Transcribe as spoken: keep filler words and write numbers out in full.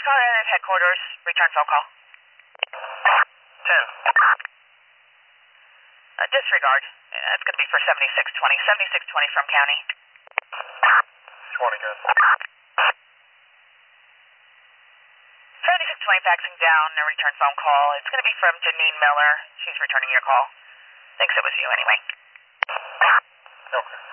at headquarters. Return phone call. ten. Uh, disregard. That's going to be for seventy-six twenty. seventy-six twenty from county. twenty, good. seventy-six twenty faxing down a return phone call. It's going to be from Janine Miller. She's returning your call. Thinks it was you anyway. Okay.